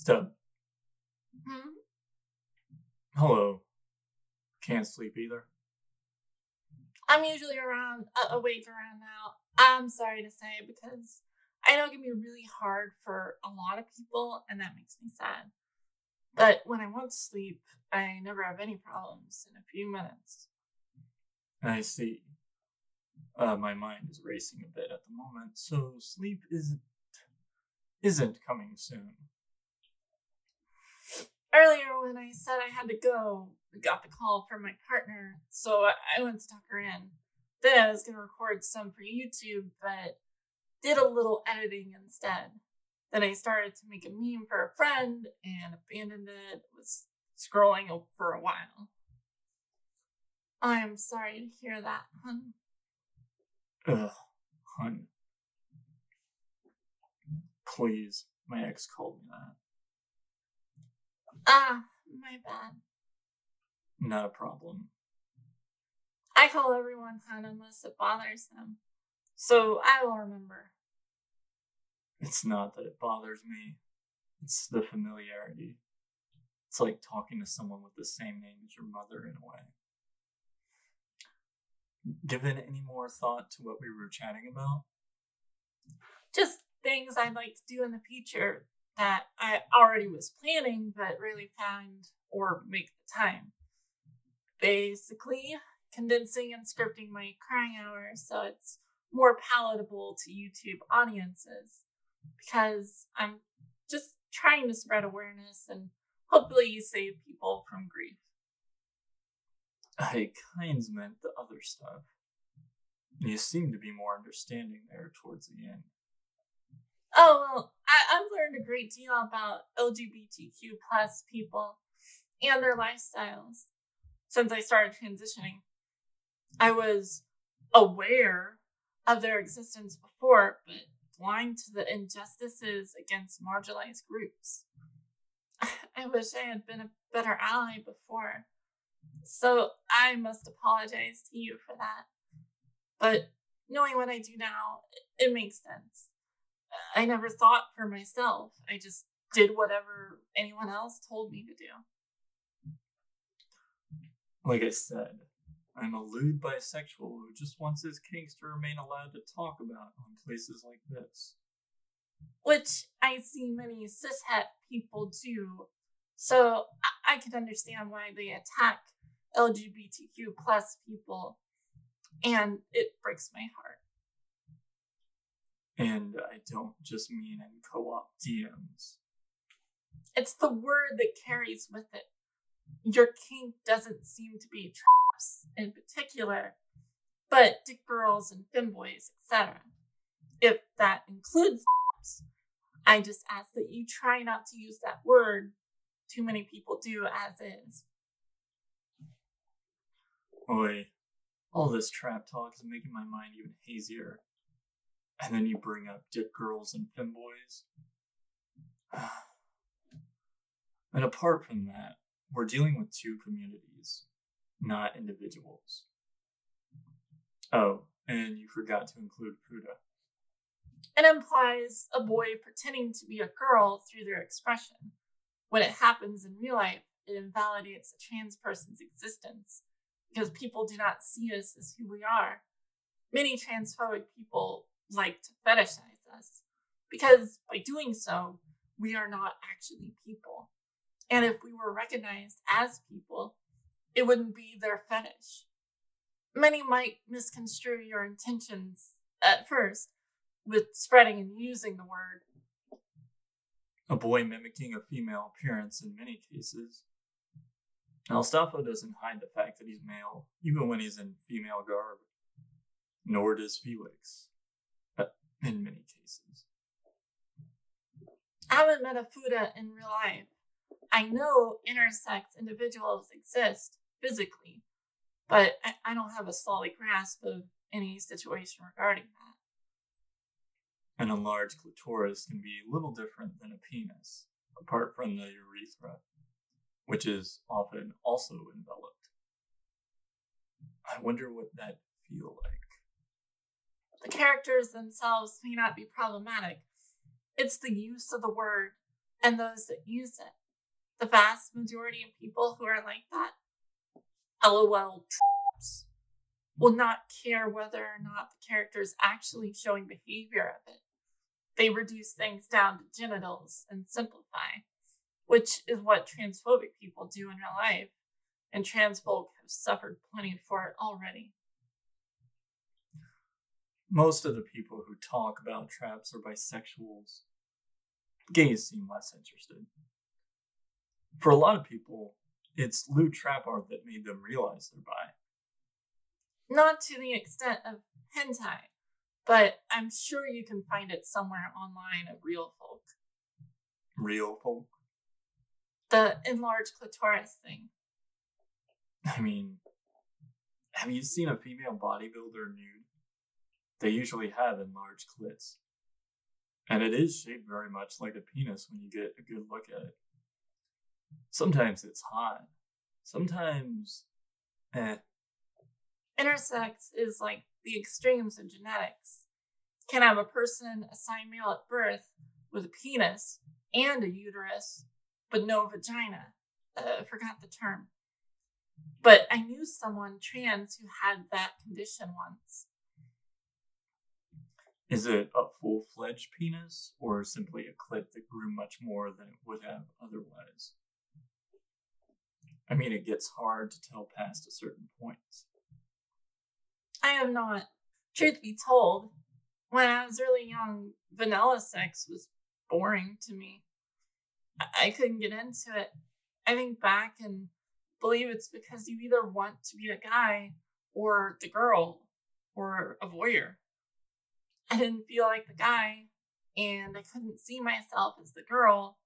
Stub. Hmm? Hello. Can't sleep either. I'm usually awake around now. I'm sorry to say because I know it can be really hard for a lot of people, and that makes me sad. But when I want to sleep, I never have any problems in a few minutes. I see. My mind is racing a bit at the moment, so sleep isn't coming soon. Earlier, when I said I had to go, I got the call from my partner, so I went to tuck her in. Then I was going to record some for YouTube, but did a little editing instead. Then I started to make a meme for a friend and abandoned it. Was scrolling for a while. I'm sorry to hear that, hun. Ugh, hun. Please, my ex called me that. Ah, my bad. Not a problem. I call everyone hun unless it bothers them. So I will remember. It's not that it bothers me. It's the familiarity. It's like talking to someone with the same name as your mother in a way. Given any more thought to what we were chatting about? Just things I'd like to do in the future that I already was planning but really found or make the time. Basically, condensing and scripting my crying hours so it's more palatable to YouTube audiences because I'm just trying to spread awareness and hopefully save people from grief. I kinds meant the other stuff. You seem to be more understanding there towards the end. Oh, well, I've learned a great deal about LGBTQ plus people and their lifestyles since I started transitioning. I was aware of their existence before, but blind to the injustices against marginalized groups. I wish I had been a better ally before, so I must apologize to you for that. But knowing what I do now, it makes sense. I never thought for myself. I just did whatever anyone else told me to do. Like I said, I'm a lewd bisexual who just wants his kinks to remain allowed to talk about on places like this. Which I see many cishet people do. So I can understand why they attack LGBTQ plus people. And it breaks my heart. And I don't just mean in co-op DMs. It's the word that carries with it. Your kink doesn't seem to be traps in particular, but dick girls and femboys, etc. If that includes traps, I just ask that you try not to use that word. Too many people do as is. Oi, all this trap talk is making my mind even hazier. And then you bring up dick girls and femboys. And apart from that, we're dealing with two communities, not individuals. Oh, and you forgot to include Fuda. It implies a boy pretending to be a girl through their expression. When it happens in real life, it invalidates a trans person's existence because people do not see us as who we are. Many transphobic people like to fetishize us because by doing so, we are not actually people. And if we were recognized as people, it wouldn't be their fetish. Many might misconstrue your intentions at first with spreading and using the word. A boy mimicking a female appearance in many cases. Alstafo doesn't hide the fact that he's male, even when he's in female garb. Nor does Felix. In many cases. I haven't met a Fuda in real life. I know intersex individuals exist physically, but I don't have a solid grasp of any situation regarding that. An enlarged clitoris can be a little different than a penis, apart from the urethra, which is often also enveloped. I wonder what that'd feel like. The characters themselves may not be problematic. It's the use of the word and those that use it. The vast majority of people who are like that, LOL traps, will not care whether or not the character is actually showing behavior of it. They reduce things down to genitals and simplify, which is what transphobic people do in real life, and trans folk have suffered plenty for it already. Most of the people who talk about traps are bisexuals. Gays seem less interested. For a lot of people, it's lewd trap art that made them realize they're bi. Not to the extent of hentai, but I'm sure you can find it somewhere online of real folk. Real folk? The enlarged clitoris thing. I mean, have you seen a female bodybuilder nude? They usually have enlarged clits. And it is shaped very much like a penis when you get a good look at it. Sometimes it's hot. Sometimes, Intersex is like the extremes of genetics. Can have a person assigned male at birth with a penis and a uterus, but no vagina. Forgot the term. But I knew someone trans who had that condition once. Is it a full-fledged penis, or simply a clit that grew much more than it would have otherwise? I mean, it gets hard to tell past a certain point. I am not. Truth be told, when I was really young, vanilla sex was boring to me. I couldn't get into it. I think back and believe it's because you either want to be a guy or the girl or a voyeur. I didn't feel like the guy, and I couldn't see myself as the girl.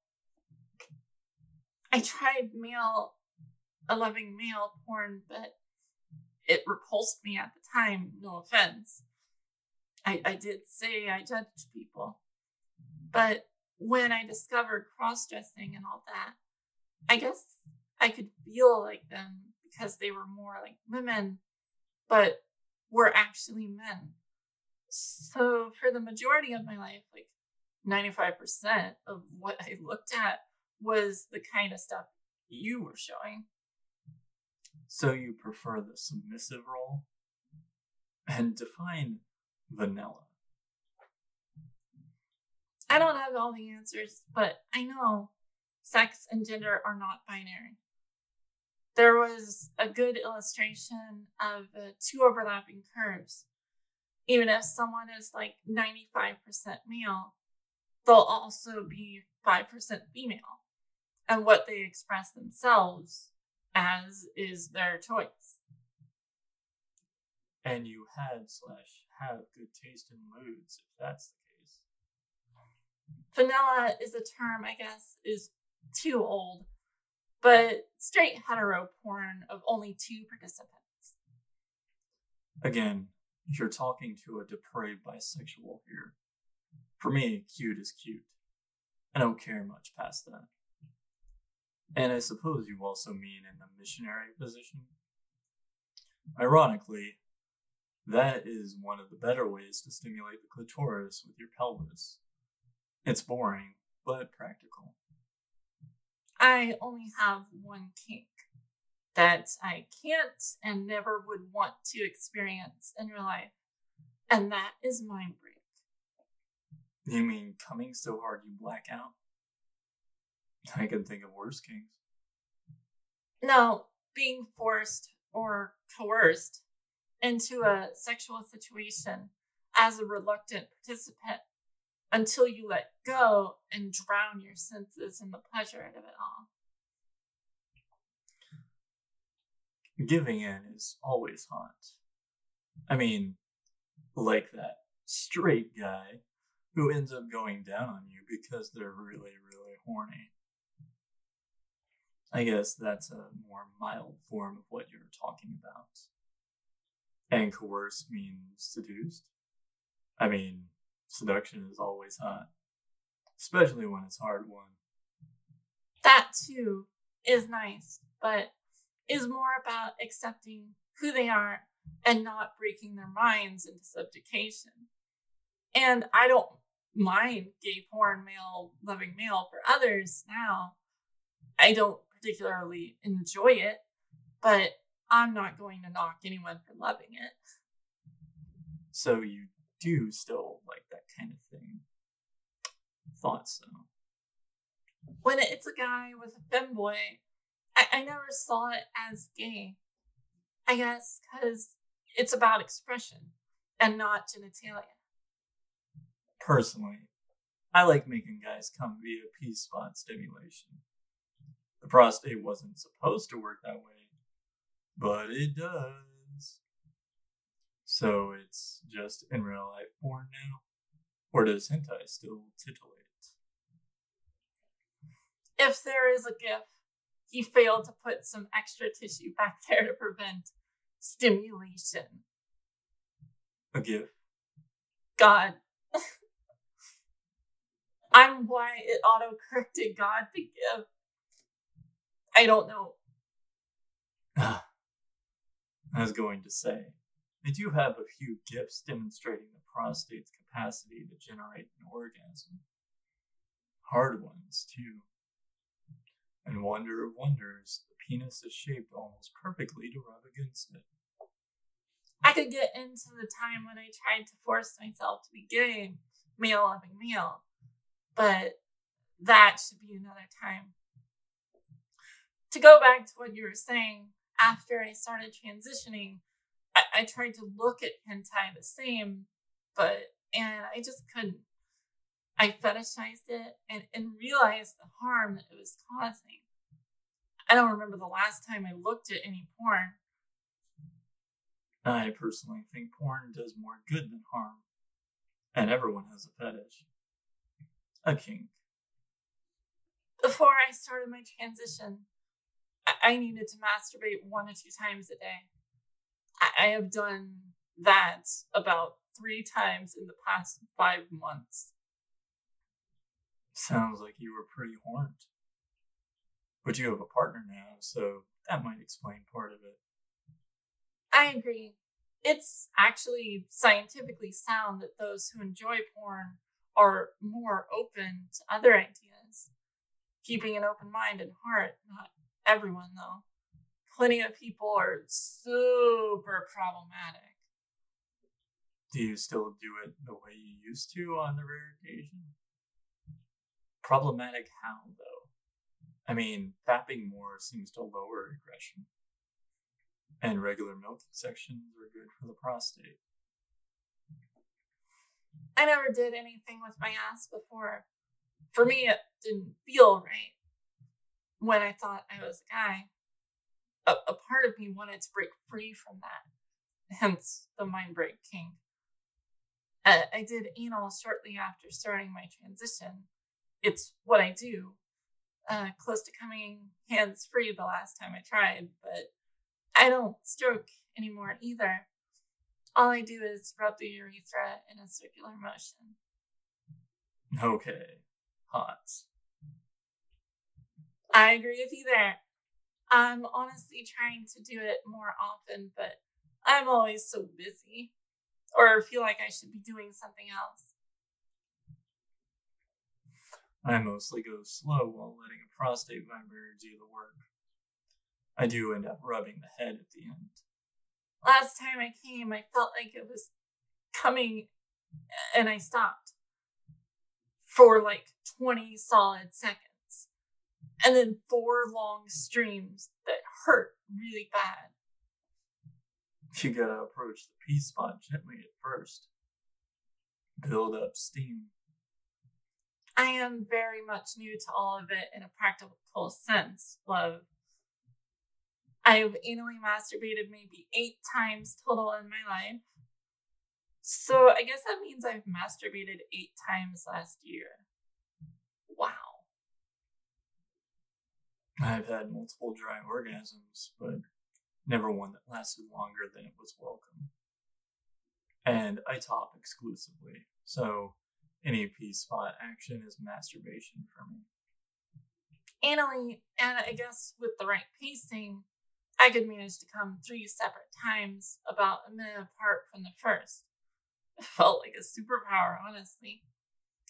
I tried loving male porn, but it repulsed me at the time, no offense. I did say I judged people. But when I discovered cross-dressing and all that, I guess I could feel like them because they were more like women, but were actually men. So for the majority of my life, like 95% of what I looked at was the kind of stuff you were showing. So you prefer the submissive role? And define vanilla. I don't have all the answers, but I know sex and gender are not binary. There was a good illustration of two overlapping curves. Even if someone is like 95% male, they'll also be 5% female. And what they express themselves as is their choice. And you have good taste in lewds, if that's the case. Vanilla is a term, I guess, is too old, but straight hetero porn of only 2 participants. Again, you're talking to a depraved bisexual here. For me, cute is cute. I don't care much past that. And I suppose you also mean in the missionary position? Ironically, that is one of the better ways to stimulate the clitoris with your pelvis. It's boring, but practical. I only have one kink that I can't and never would want to experience in real life, and that is mind break. You mean coming so hard you black out? I can think of worse kinks. No, being forced or coerced into a sexual situation as a reluctant participant until you let go and drown your senses in the pleasure of it all. Giving in is always hot. I mean, like that straight guy who ends up going down on you because they're really, really horny. I guess that's a more mild form of what you're talking about. And coerced means seduced. I mean, seduction is always hot, especially when it's hard won. That too is nice, but is more about accepting who they are and not breaking their minds into subjugation. And I don't mind gay porn, male loving male for others now. I don't particularly enjoy it, but I'm not going to knock anyone for loving it. So you do still like that kind of thing? Thought so. When it's a guy with a femboy, I never saw it as gay. I guess because it's about expression and not genitalia. Personally, I like making guys come via P-spot stimulation. The prostate wasn't supposed to work that way, but it does. So it's just in real life porn now? Or does hentai still titillate? If there is a GIF, he failed to put some extra tissue back there to prevent stimulation. A GIF? God. I'm why it auto-corrected God to GIF. I don't know. I was going to say, I do have a few GIFs demonstrating the prostate's capacity to generate an orgasm. Hard ones, too. And wonder of wonders, the penis is shaped almost perfectly to rub against it. I could get into the time when I tried to force myself to be gay, male loving male, but that should be another time. To go back to what you were saying, after I started transitioning, I tried to look at hentai the same, and I just couldn't. I fetishized it and realized the harm that it was causing. I don't remember the last time I looked at any porn. I personally think porn does more good than harm. And everyone has a fetish. A kink. Before I started my transition, I needed to masturbate 1 to 2 times a day. I have done that about 3 times in the past 5 months. Sounds like you were pretty horned. But you have a partner now, so that might explain part of it. I agree. It's actually scientifically sound that those who enjoy porn are more open to other ideas. Keeping an open mind and heart, not everyone though. Plenty of people are super problematic. Do you still do it the way you used to on the rare occasion? Problematic how, though? I mean, fapping more seems to lower aggression. And regular milk sections are good for the prostate. I never did anything with my ass before. For me, it didn't feel right. When I thought I was a guy, a part of me wanted to break free from that. Hence the mind break kink. I did anal shortly after starting my transition. It's what I do. Close to coming hands-free the last time I tried, but I don't stroke anymore either. All I do is rub the urethra in a circular motion. Okay, hot. I agree with you there. I'm honestly trying to do it more often, but I'm always so busy. Or feel like I should be doing something else. I mostly go slow while letting a prostate vibrator do the work. I do end up rubbing the head at the end. Last time I came, I felt like it was coming, and I stopped for like 20 solid seconds. And then 4 long streams that hurt really bad. You gotta approach the P-spot gently at first. Build up steam. I am very much new to all of it in a practical sense, love. I've anally masturbated maybe 8 times total in my life. So I guess that means I've masturbated 8 times last year. Wow. I've had multiple dry orgasms, but never one that lasted longer than it was welcome. And I top exclusively, so any P-spot action is masturbation for me. Anally, and I guess with the right pacing, I could manage to come 3 separate times, about a minute apart from the first. It felt like a superpower, honestly.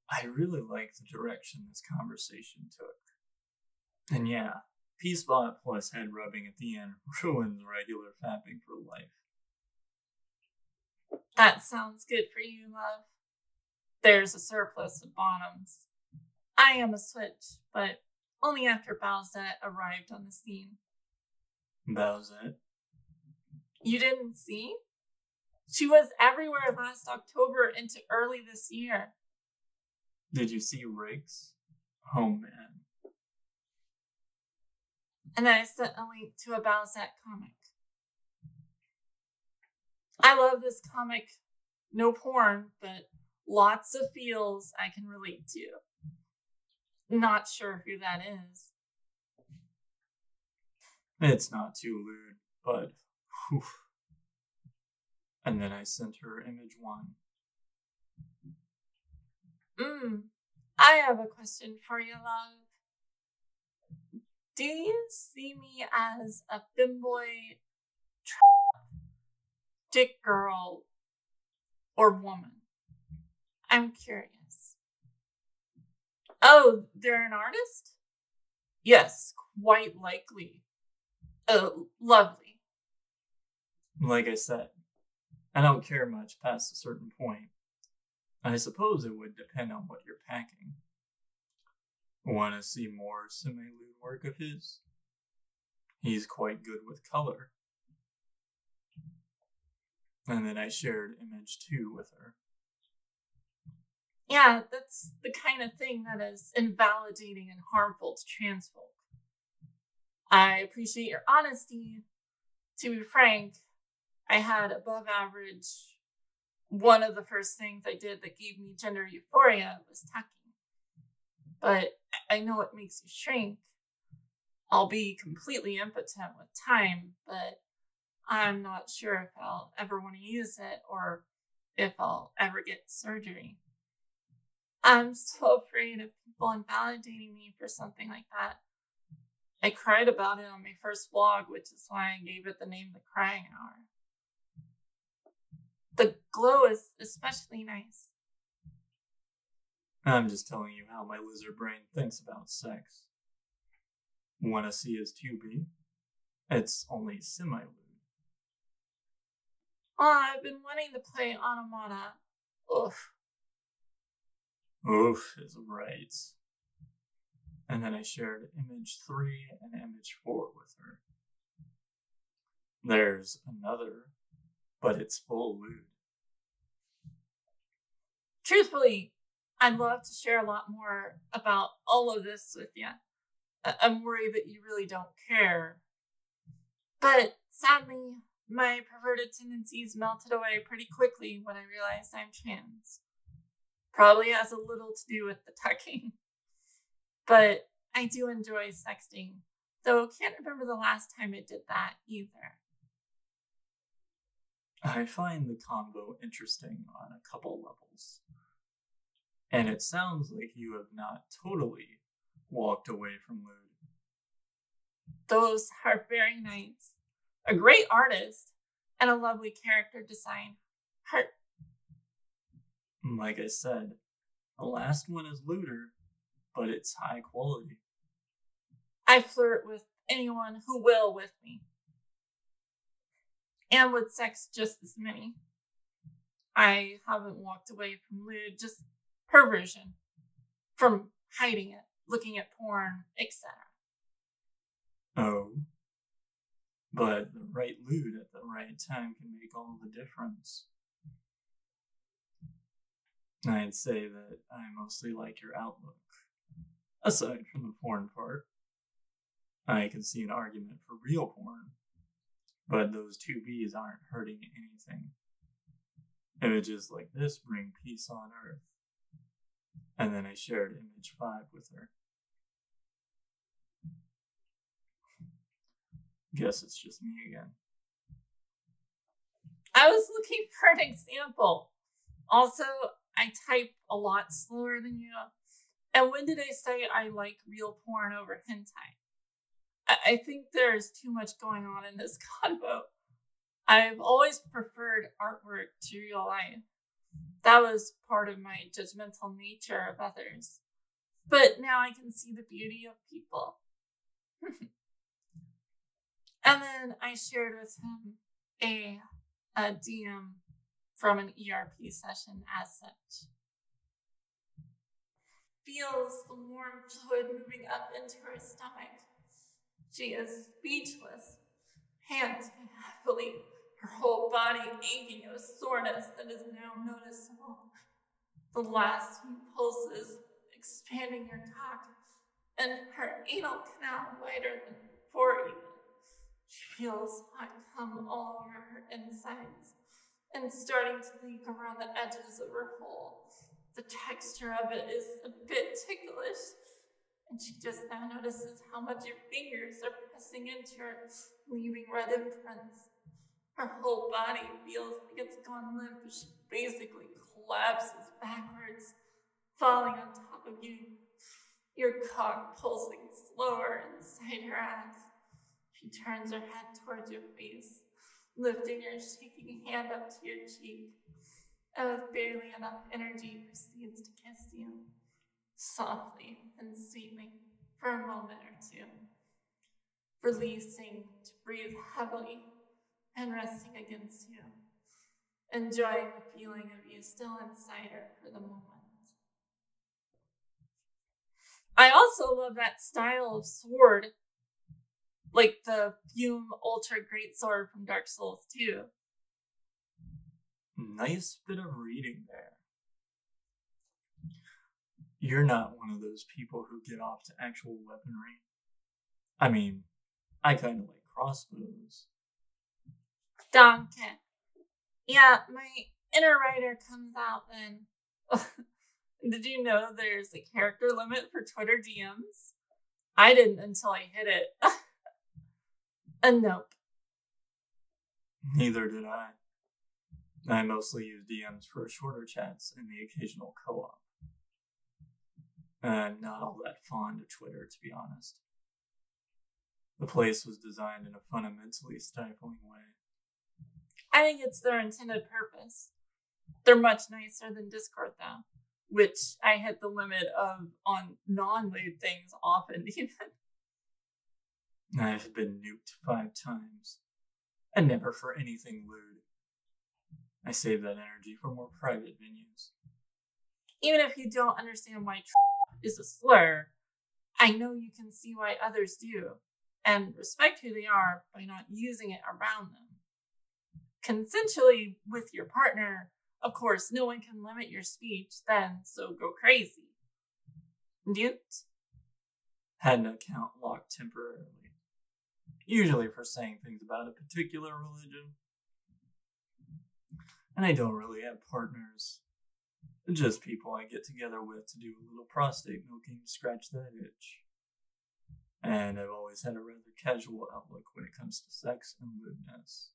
I really like the direction this conversation took. And yeah, P-spot plus head rubbing at the end ruins regular fapping for life. That sounds good for you, love. There's a surplus of bottoms. I am a switch, but only after Bowsette arrived on the scene. Bowsette? You didn't see? She was everywhere last October into early this year. Did you see Riggs? Oh man. And I sent a link to a Bowsette comic. I love this comic. No porn, but lots of feels I can relate to. Not sure who that is. It's not too lewd, but whew. And then I sent her image 1. I have a question for you, love. Do you see me as a femboy, dick girl, or woman? I'm curious. Oh, they're an artist? Yes, quite likely. Oh, lovely. Like I said, I don't care much past a certain point. I suppose it would depend on what you're packing. Want to see more semi-lewd work of his? He's quite good with color. And then I shared image 2 with her. Yeah, that's the kind of thing that is invalidating and harmful to trans folk. I appreciate your honesty. To be frank, I had above average. One of the first things I did that gave me gender euphoria was tucking. But I know it makes you shrink. I'll be completely impotent with time, but I'm not sure if I'll ever want to use it or if I'll ever get surgery. I'm so afraid of people invalidating me for something like that. I cried about it on my first vlog, which is why I gave it the name The Crying Hour. The glow is especially nice. I'm just telling you how my lizard brain thinks about sex. Want to see his 2B? It's only semi-lewd. Oh, I've been wanting to play Automata. Oof. Oof is right. And then I shared image 3 and image 4 with her. There's another, but it's full lewd. Truthfully, I'd love to share a lot more about all of this with you. I'm worried that you really don't care. But sadly, my perverted tendencies melted away pretty quickly when I realized I'm trans. Probably has a little to do with the tucking. But I do enjoy sexting, though can't remember the last time I did that either. I find the combo interesting on a couple levels. And it sounds like you have not totally walked away from lewd. Those are very nice. A great artist and a lovely character design. Like I said, the last one is lewder, but it's high quality. I flirt with anyone who will with me. And with sex just as many. I haven't walked away from lewd, just perversion. From hiding it, looking at porn, etc. Oh. But the right lewd at the right time can make all the difference. I'd say that I mostly like your outlook. Aside from the porn part. I can see an argument for real porn. But those 2Bs aren't hurting anything. Images like this bring peace on Earth. And then I shared image 5 with her. Guess it's just me again. I was looking for an example. Also, I type a lot slower than you. And when did I say I like real porn over hentai? I think there's too much going on in this convo. I've always preferred artwork to real life. That was part of my judgmental nature of others. But now I can see the beauty of people. And then I shared with him a DM from an ERP session as such. Feels the warm fluid moving up into her stomach. She is speechless, panting heavily, her whole body aching of soreness that is now noticeable. The last few pulses expanding her cock, and her anal canal wider than before even. She feels hot cum all over her insides and starting to leak around the edges of her hole. The texture of it is a bit ticklish, and she just now notices how much your fingers are pressing into her, leaving red imprints. Her whole body feels like it's gone limp as she basically collapses backwards, falling on top of you. Your cock pulsing slower inside her ass. She turns her head towards your face, lifting her shaking hand up to your cheek, and with barely enough energy proceeds to kiss you, softly and sweetly, for a moment or two, releasing to breathe heavily and resting against you, enjoying the feeling of you still inside her for the moment. I also love that style of sword, like the Fume Ultra Great Sword from Dark Souls 2. Nice bit of reading there. You're not one of those people who get off to actual weaponry. I mean, I kind of like crossbows. Danke. Yeah, my inner writer comes out then. Did you know there's a character limit for Twitter DMs? I didn't until I hit it. Nope. Neither did I. I mostly use DMs for shorter chats and the occasional co-op. I'm not all that fond of Twitter, to be honest. The place was designed in a fundamentally stifling way. I think it's their intended purpose. They're much nicer than Discord, though, which I hit the limit of on non-lewd things often, even. I've been nuked 5 times, and never for anything lewd. I save that energy for more private venues. Even if you don't understand why is a slur, I know you can see why others do, and respect who they are by not using it around them. Consensually with your partner, of course, no one can limit your speech then, so go crazy. Newt? Had an account locked temporarily, usually for saying things about a particular religion. And I don't really have partners. Just people I get together with to do a little prostate milking to scratch that itch. And I've always had a rather casual outlook when it comes to sex and lewdness.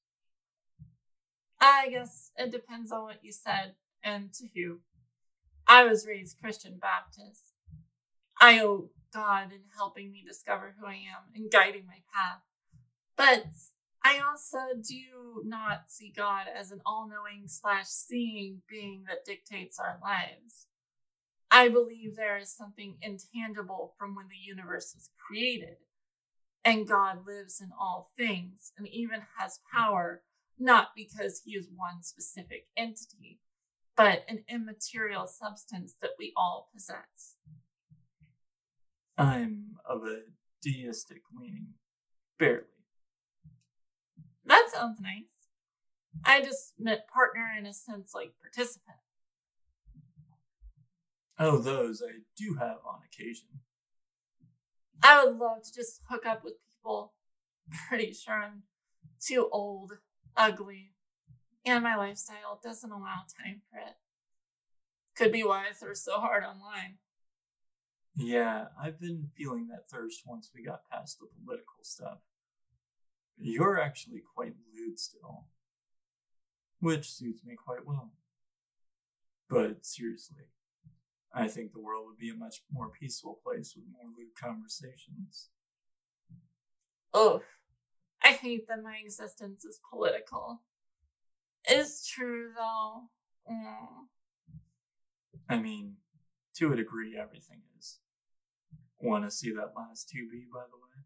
I guess it depends on what you said and to who. I was raised Christian Baptist. I owe God in helping me discover who I am and guiding my path. But I also do not see God as an all-knowing / seeing being that dictates our lives. I believe there is something intangible from when the universe was created, and God lives in all things and even has power, not because he is one specific entity, but an immaterial substance that we all possess. I'm of a deistic leaning, barely. That sounds nice. I just meant partner in a sense like participant. Oh, those I do have on occasion. I would love to just hook up with people. Pretty sure I'm too old, ugly, and my lifestyle doesn't allow time for it. Could be why I thirst so hard online. Yeah, I've been feeling that thirst once we got past the political stuff. You're actually quite lewd still, which suits me quite well. But seriously, I think the world would be a much more peaceful place with more lewd conversations. Ugh, I hate that my existence is political. It is true, though. Mm. I mean, to a degree, everything is. Want to see that last 2B, by the way?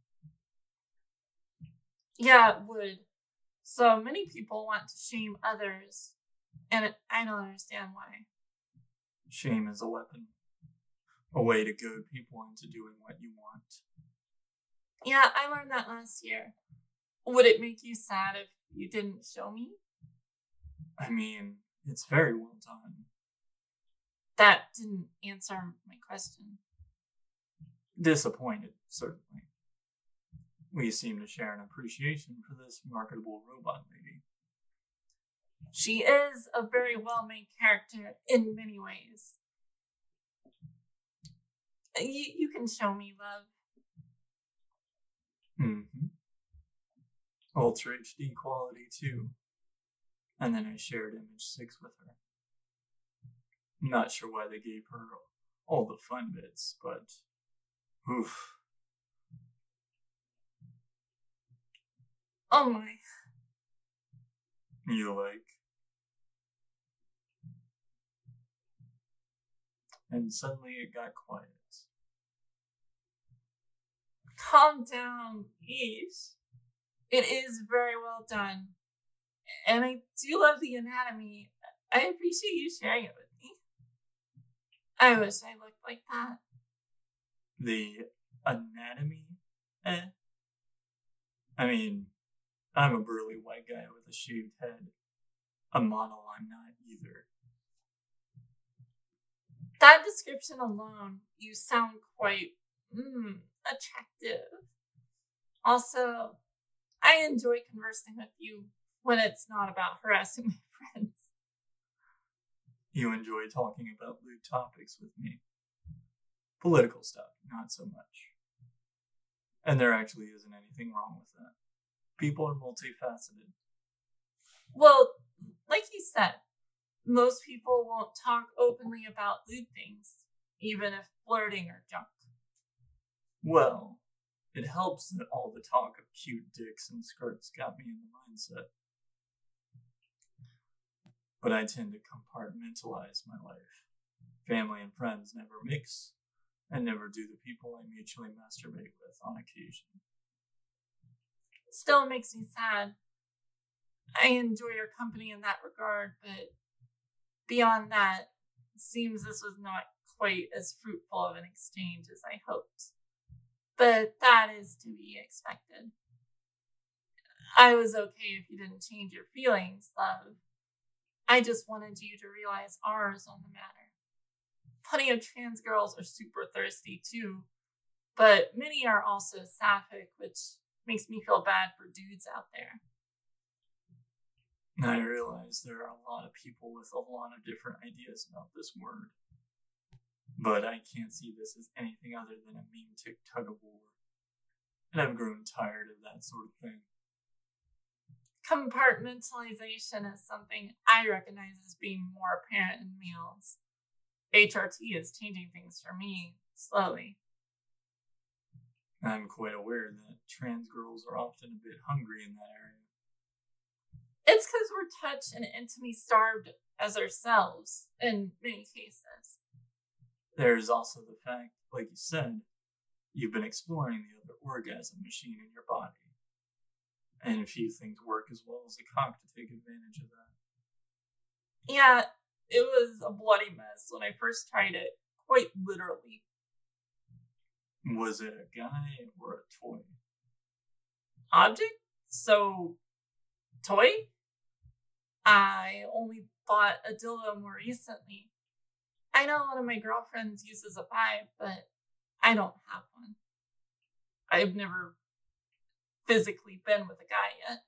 Yeah, it would. So many people want to shame others, and I don't understand why. Shame is a weapon. A way to goad people into doing what you want. Yeah, I learned that last year. Would it make you sad if you didn't show me? I mean, it's very well done. That didn't answer my question. Disappointed, certainly. We seem to share an appreciation for this marketable robot lady. She is a very well-made character in many ways. You can show me, love. Mm-hmm. Ultra HD quality, too. And then I shared image 6 with her. Not sure why they gave her all the fun bits, but oof. Oh my. You like? And suddenly it got quiet. Calm down, Ish. It is very well done. And I do love the anatomy. I appreciate you sharing it with me. I wish I looked like that. The anatomy? I mean, I'm a burly white guy with a shaved head. A model I'm not either. That description alone, you sound quite attractive. Also, I enjoy conversing with you when it's not about harassing my friends. You enjoy talking about lewd topics with me. Political stuff, not so much. And there actually isn't anything wrong with that. People are multifaceted. Well, like you said, most people won't talk openly about lewd things, even if flirting or junk. Well, it helps that all the talk of cute dicks and skirts got me in the mindset. But I tend to compartmentalize my life. Family and friends never mix, and never do the people I mutually masturbate with on occasion. Still makes me sad. I enjoy your company in that regard, but beyond that, it seems this was not quite as fruitful of an exchange as I hoped. But that is to be expected. I was okay if you didn't change your feelings, love. I just wanted you to realize ours on the matter. Plenty of trans girls are super thirsty too, but many are also sapphic, which makes me feel bad for dudes out there. I realize there are a lot of people with a lot of different ideas about this word. But I can't see this as anything other than a meme-tick tug-of-war. And I've grown tired of that sort of thing. Compartmentalization is something I recognize as being more apparent in males. HRT is changing things for me, slowly. I'm quite aware that trans girls are often a bit hungry in that area. It's because we're touch and intimately starved as ourselves, in many cases. There's also the fact, like you said, you've been exploring the other orgasm machine in your body. And few things work as well as a cock to take advantage of that. Yeah, it was a bloody mess when I first tried it, quite literally. Was it a guy or a toy? Object? So, toy? I only bought a dildo more recently. I know one of my girlfriends uses a Vibe, but I don't have one. I've never physically been with a guy yet.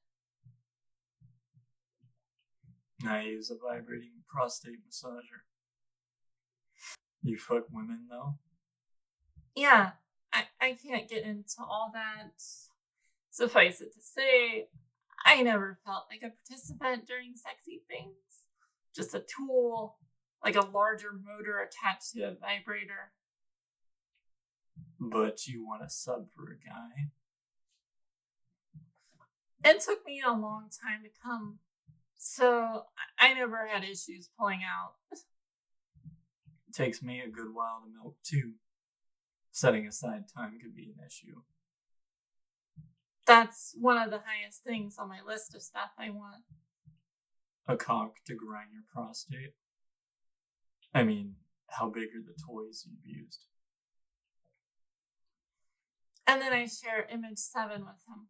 I use a vibrating prostate massager. You fuck women, though? Yeah, I can't get into all that. Suffice it to say, I never felt like a participant during sexy things. Just a tool, like a larger motor attached to a vibrator. But you want a sub for a guy? It took me a long time to come. So I never had issues pulling out. It takes me a good while to milk too. Setting aside time could be an issue. That's one of the highest things on my list of stuff I want. A cock to grind your prostate. I mean, how big are the toys you've used? And then I share image 7 with him.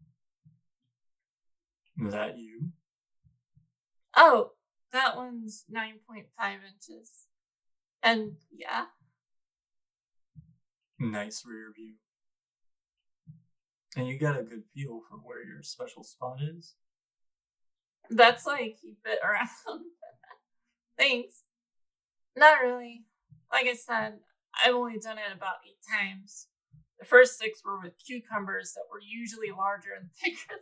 Is that you? Oh, that one's 9.5 inches. And yeah. Nice rear view. And you got a good feel for where your special spot is? That's why I keep it around. Thanks. Not really. Like I said, I've only done it about 8 times. The first 6 were with cucumbers that were usually larger and thicker than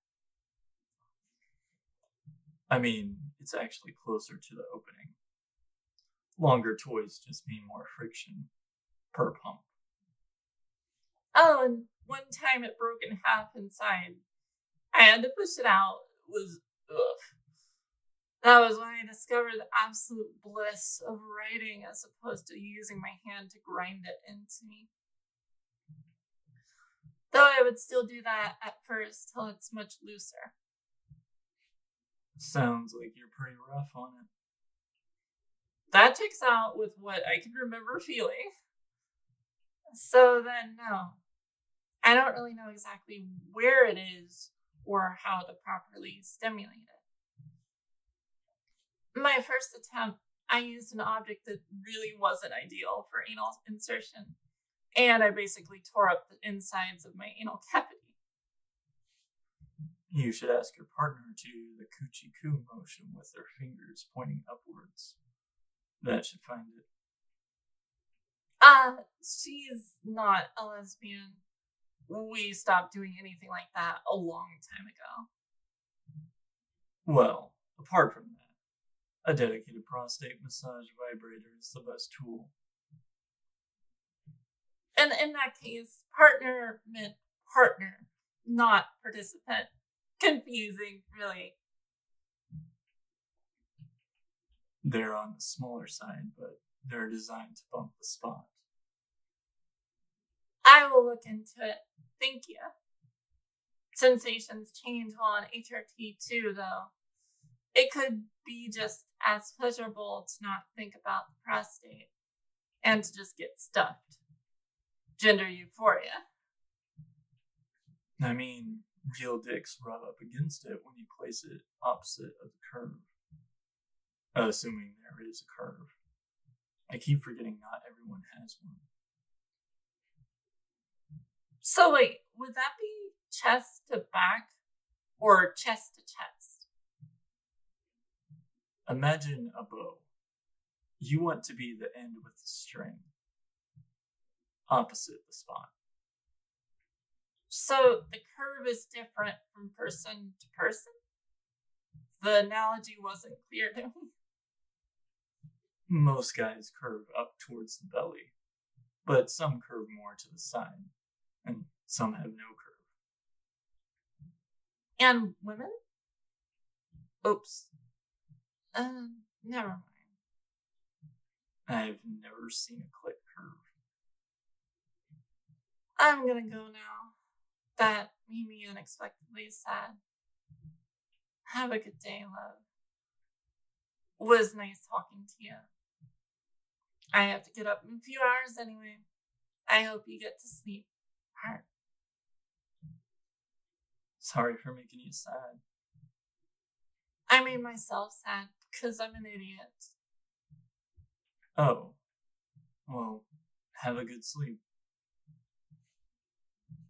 that. I mean, it's actually closer to the opening. Longer toys just mean more friction per pump. Oh, and one time it broke in half inside. I had to push it out. It was ugh. That was when I discovered the absolute bliss of writing as opposed to using my hand to grind it into me. Though I would still do that at first till it's much looser. Sounds like you're pretty rough on it. That checks out with what I can remember feeling. So then, no. I don't really know exactly where it is or how to properly stimulate it. My first attempt, I used an object that really wasn't ideal for anal insertion, and I basically tore up the insides of my anal cavity. You should ask your partner to do the coochie coo motion with their fingers pointing upwards. That should find it. She's not a lesbian. We stopped doing anything like that a long time ago. Well, apart from that, a dedicated prostate massage vibrator is the best tool. And in that case, partner meant partner, not participant. Confusing, really. They're on the smaller side, but they're designed to bump the spot. I will look into it. Thank you. Sensations change while on HRT too, though. It could be just as pleasurable to not think about the prostate and to just get stuffed. Gender euphoria. I mean, real dicks rub up against it when you place it opposite of the curve. Assuming there is a curve. I keep forgetting not everyone has one. So wait, would that be chest to back or chest to chest? Imagine a bow. You want to be the end with the string. Opposite the spot. So the curve is different from person to person? The analogy wasn't clear to me. Most guys curve up towards the belly, but some curve more to the side, and some have no curve. And women? Oops. Never mind. I've never seen a clit curve. I'm gonna go now. That made me unexpectedly sad. Have a good day, love. Was nice talking to you. I have to get up in a few hours anyway. I hope you get to sleep. Heart. Sorry for making you sad. I made myself sad because I'm an idiot. Oh. Well, have a good sleep.